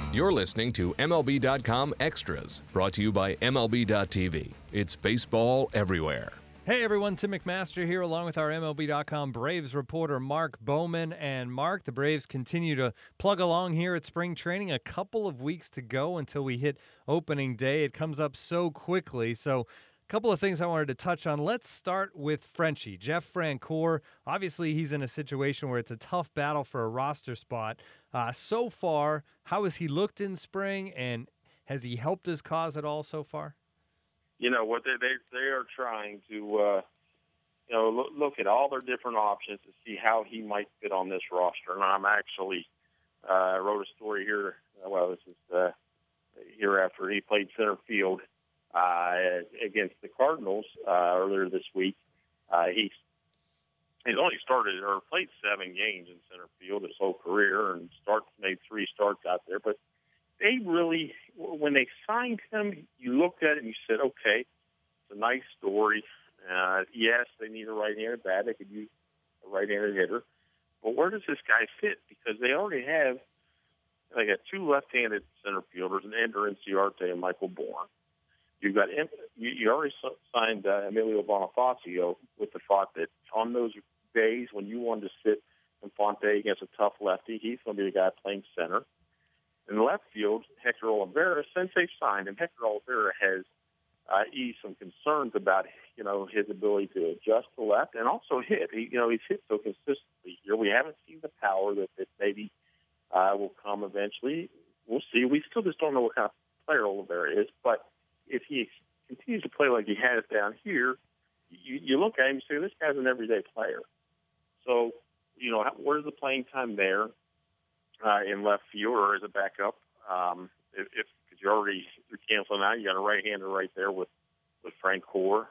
You're listening to MLB.com Extras, brought to you by MLB.tv. It's baseball everywhere. Hey everyone, Tim McMaster here along with our MLB.com Braves reporter Mark Bowman. And Mark, the Braves continue to plug along here at spring training. A couple of weeks to go until we hit opening day. It comes up so quickly. So a couple of things I wanted to touch on. Let's start with Frenchie, Jeff Francoeur. Obviously, he's in a situation where it's a tough battle for a roster spot. So far, how has he looked in spring, and has he helped his cause at all so far? You know what they are trying to look at all their different options to see how he might fit on this roster. And I'm actually wrote a story here. Well, this is here after he played center field against the Cardinals earlier this week. He's only started or played 7 games in center field his whole career, and made 3 starts out there. But they really, when they signed him, you looked at it and you said, okay, it's a nice story. Yes, they need a right-handed bat. They could use a right-handed hitter. But where does this guy fit? Because they already have, they got 2 left-handed center fielders, an Ender Inciarte and Michael Bourne. You already signed Emilio Bonifacio with the thought that on those days when you wanted to sit Infante against a tough lefty, he's going to be the guy playing center. In the left field, Hector Olivera, since they've signed him, Hector Olivera has eased some concerns about, his ability to adjust to left and also hit. He's hit so consistently here. We haven't seen the power that maybe will come eventually. We'll see. We still just don't know what kind of player Olivera is, but if he continues to play like he has down here, you look at him and say, this guy's an everyday player. So, where's the playing time there in left field or as a backup? Because you're canceling out, you got a right-hander right there with Francoeur,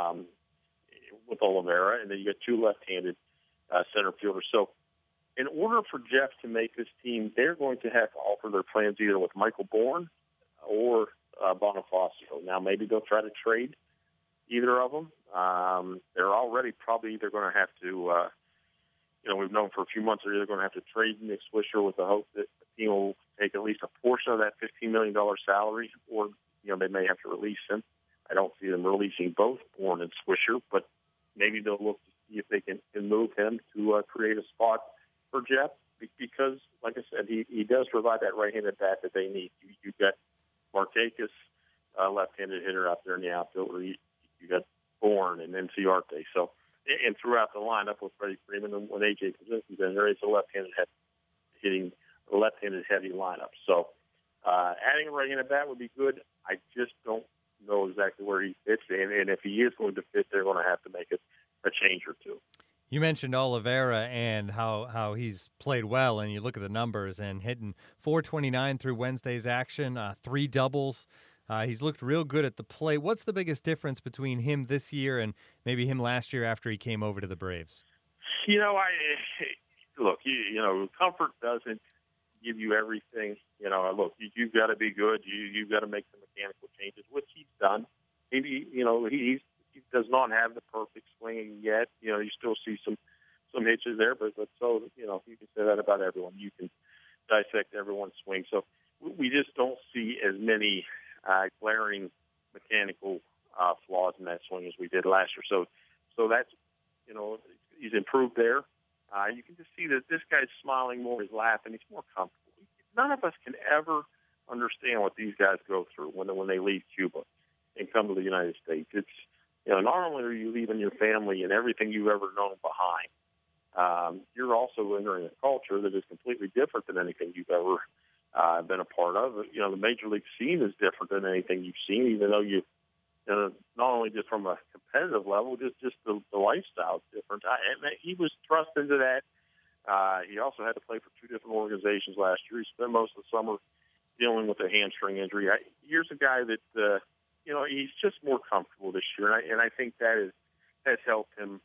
with Olivera, and then you got 2 left-handed center fielders. So in order for Jeff to make this team, they're going to have to alter their plans either with Michael Bourne or Bonifacio. Now, maybe they'll try to trade either of them. They're already probably either going to have to, we've known for a few months they're either going to have to trade Nick Swisher with the hope that the team will take at least a portion of that $15 million salary, or, they may have to release him. I don't see them releasing both Bourne and Swisher, but maybe they'll look to see if they can move him to create a spot for Jeff, because, like I said, he does provide that right-handed bat that they need. You've got Markakis, left-handed hitter out there in the outfield, or you got Bourne and Inciarte. So, and throughout the lineup with Freddie Freeman and when A.J. Pierzynski's in there, it's a left-handed heavy lineup. So, adding a right-handed bat would be good. I just don't know exactly where he fits, and if he is going to fit, they're going to have to make a change or two. You mentioned Olivera and how he's played well, and you look at the numbers and hitting .429 through Wednesday's action, 3 doubles. He's looked real good at the plate. What's the biggest difference between him this year and maybe him last year after he came over to the Braves? Comfort doesn't give you everything. You've got to be good. You've got to make some mechanical changes, which he's done. Maybe, he does not have the perfect swing yet. You still see some hitches there, but so, you can say that about everyone. You can dissect everyone's swing. So we just don't see as many glaring mechanical flaws in that swing as we did last year. So that's, he's improved there. You can just see that this guy's smiling more, he's laughing, he's more comfortable. None of us can ever understand what these guys go through when they leave Cuba and come to the United States. It's, not only are you leaving your family and everything you've ever known behind, you're also entering a culture that is completely different than anything you've ever been a part of. The major league scene is different than anything you've seen, even though not only just from a competitive level, just the lifestyle is different. And he was thrust into that. He also had to play for 2 different organizations last year. He spent most of the summer dealing with a hamstring injury. Here's a guy that, he's just more comfortable this year. And I think that has helped him,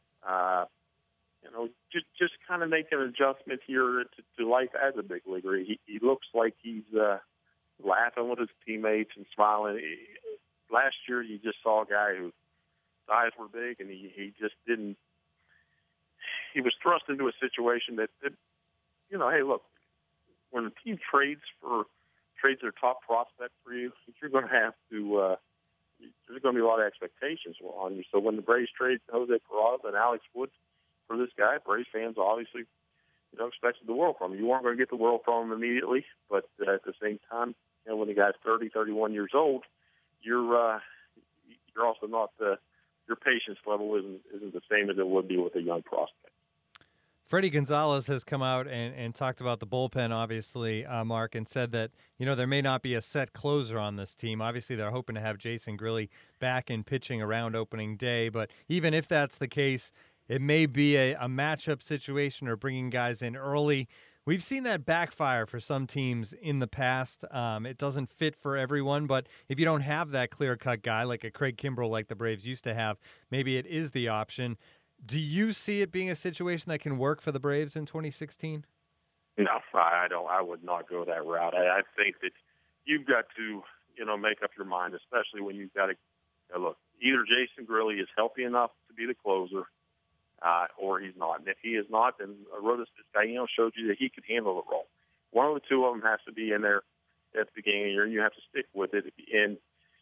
just kind of make an adjustment here to life as a big leaguer. He looks like he's laughing with his teammates and smiling. Last year, you just saw a guy whose eyes were big, and he just didn't. He was thrust into a situation that hey, look, when a team trades for trades their top prospect for you, you're going to have to. There's going to be a lot of expectations on you. So when the Braves trade Jose Perez and Alex Wood for this guy, Braves fans obviously, expected the world from him. You weren't going to get the world from him immediately, but at the same time, when the guy's 30, 31 years old, you're also not your patience level isn't the same as it would be with a young prospect. Freddie Gonzalez has come out and talked about the bullpen, obviously, Mark, and said that, there may not be a set closer on this team. Obviously, they're hoping to have Jason Grilli back in pitching around opening day. But even if that's the case, it may be a matchup situation or bringing guys in early. We've seen that backfire for some teams in the past. It doesn't fit for everyone, but if you don't have that clear-cut guy like a Craig Kimbrell like the Braves used to have, maybe it is the option. Do you see it being a situation that can work for the Braves in 2016? No, I don't. I would not go that route. I think that you've got to, make up your mind, especially when you've got to look. Either Jason Grilli is healthy enough to be the closer, or he's not. And if he is not, then Arodys Vizcaino showed you that he could handle the role. One of the two of them has to be in there at the beginning of the year, and you have to stick with it. And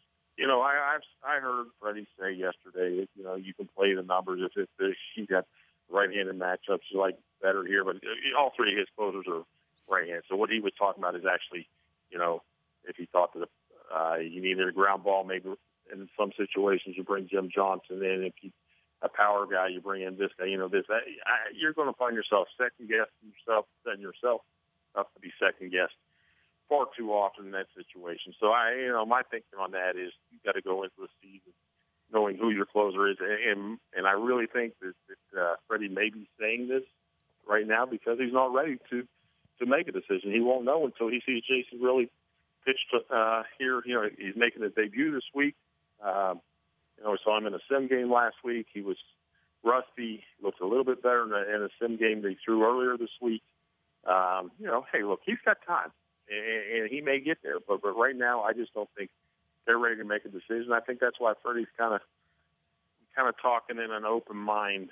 I heard Freddie say yesterday that you can play the numbers if he got right-handed matchups like better here, but all three of his closers are right-handed. So what he was talking about is actually, if he thought that you needed a ground ball, maybe in some situations you bring Jim Johnson in. If you a power guy, you bring in this guy, you're going to find yourself second-guessing yourself, setting yourself up to be second-guessed far too often in that situation. So my thinking on that is you got to go into the season knowing who your closer is, and I really think that Freddie may be saying this right now because he's not ready to make a decision. He won't know until he sees Jason Grilli pitch here. He's making his debut this week. We saw him in a sim game last week. He was rusty, looked a little bit better in a sim game they threw earlier this week. Hey, look, he's got time. And he may get there, but right now I just don't think they're ready to make a decision. I think that's why Freddie's kind of talking in an open mind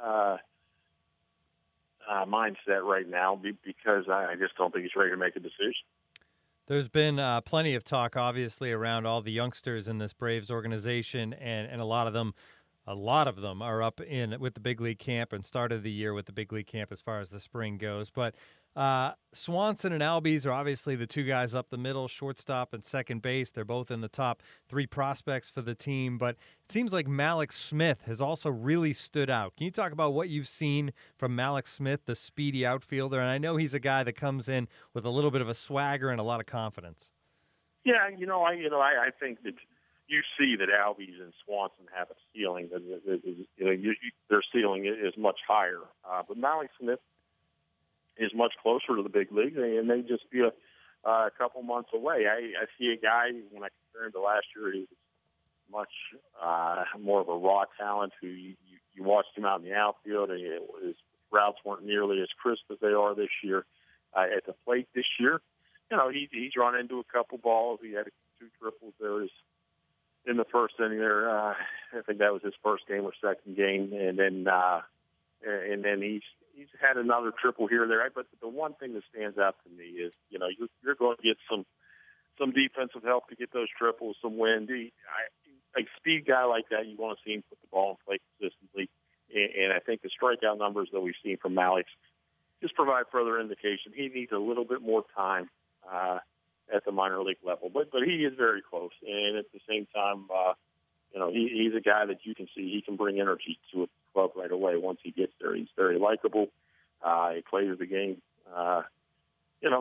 mindset right now because I just don't think he's ready to make a decision. There's been plenty of talk, obviously, around all the youngsters in this Braves organization, and a lot of them are up with the big league camp and started the year with the big league camp as far as the spring goes. But Swanson and Albies are obviously the two guys up the middle, shortstop and second base. They're both in the top three prospects for the team. But it seems like Mallex Smith has also really stood out. Can you talk about what you've seen from Mallex Smith, the speedy outfielder? And I know he's a guy that comes in with a little bit of a swagger and a lot of confidence. Yeah, I think that you see that Albies and Swanson have a ceiling. Their ceiling is much higher. But Mallex Smith is much closer to the big league, and they just be a couple months away. I see a guy, when I compare him to last year, he's much more of a raw talent who you watched him out in the outfield, and his routes weren't nearly as crisp as they are this year. At the plate this year, he's run into a couple balls. He had 2 triples there in the first inning there. I think that was his first game or second game, and then he's had another triple here or there. But the one thing that stands out to me is, you're going to get some defensive help to get those triples, some wind. A speed guy like that, you want to see him put the ball in play consistently. And I think the strikeout numbers that we've seen from Mallex just provide further indication he needs a little bit more time at the minor league level. But he is very close. And at the same time, he's a guy that you can see he can bring energy to a club right away once he gets there. He's very likable. He plays the game, and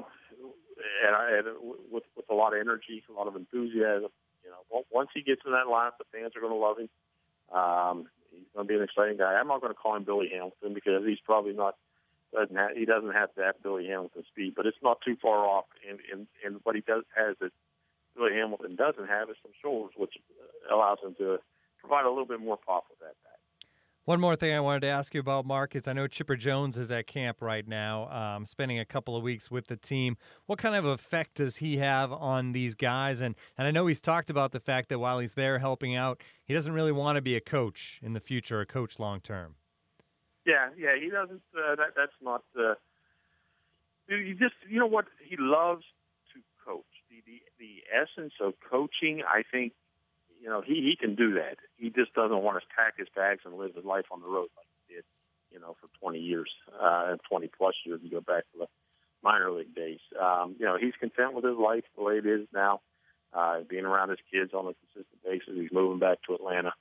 with a lot of energy, a lot of enthusiasm. Once he gets in that lineup, the fans are going to love him. He's going to be an exciting guy. I'm not going to call him Billy Hamilton because he's probably not. He doesn't have to have Billy Hamilton's speed, but it's not too far off. And what he does has that Billy Hamilton doesn't have is some shoulders, which allows him to provide a little bit more pop with that bat. One more thing I wanted to ask you about, Mark, is I know Chipper Jones is at camp right now, spending a couple of weeks with the team. What kind of effect does he have on these guys? And I know he's talked about the fact that while he's there helping out, he doesn't really want to be a coach in the future, a coach long term. Yeah, he doesn't. That's not. He loves to coach, the essence of coaching, I think, he can do that. He just doesn't want to pack his bags and live his life on the road like he did, for 20 years, 20-plus years. You go back to the minor league days. He's content with his life the way it is now, being around his kids on a consistent basis. He's moving back to Atlanta.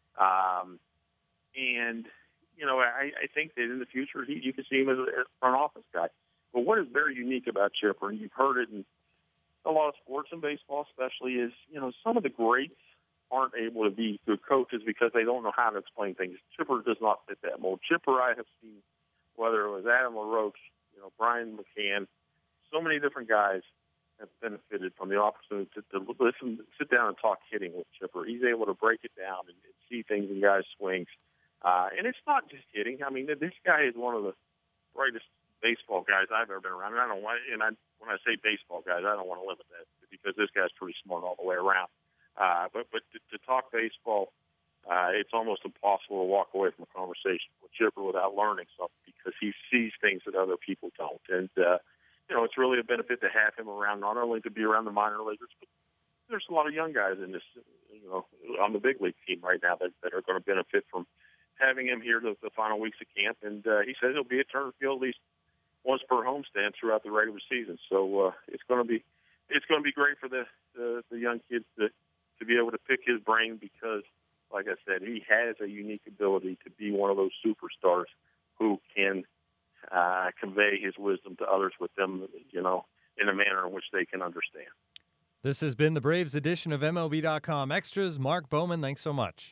I think that in the future you can see him as a front office guy. But what is very unique about Chipper, and you've heard it in a lot of sports and baseball especially, is, some of the greats aren't able to be good coaches because they don't know how to explain things. Chipper does not fit that mold. Chipper, I have seen, whether it was Adam LaRoche, Brian McCann, so many different guys have benefited from the opportunity to listen, sit down and talk hitting with Chipper. He's able to break it down and see things in guys' swings. And it's not just hitting. I mean, this guy is one of the brightest baseball guys I've ever been around. And when I say baseball guys, I don't want to limit that because this guy's pretty smart all the way around. But to talk baseball, it's almost impossible to walk away from a conversation with Chipper without learning something because he sees things that other people don't. And, it's really a benefit to have him around, not only to be around the minor leaguers, but there's a lot of young guys in this, on the big league team right now that are going to benefit from having him here the final weeks of camp. And he says he'll be at Turner Field at least once per homestand throughout the regular season. So it's going to be great for the young kids to be able to pick his brain because, like I said, he has a unique ability to be one of those superstars who can convey his wisdom to others with them, in a manner in which they can understand. This has been the Braves edition of MLB.com Extras. Mark Bowman, thanks so much.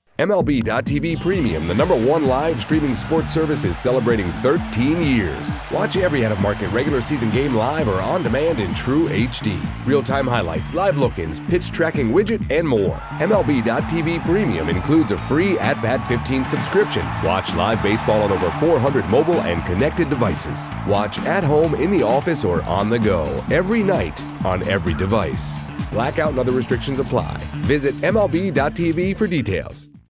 MLB.tv Premium, the #1 live streaming sports service, is celebrating 13 years. Watch every out-of-market regular season game live or on demand in true HD. Real-time highlights, live look-ins, pitch tracking widget, and more. MLB.tv Premium includes a free At-Bat 15 subscription. Watch live baseball on over 400 mobile and connected devices. Watch at home, in the office, or on the go every night on every device. Blackout and other restrictions apply. Visit MLB.tv for details.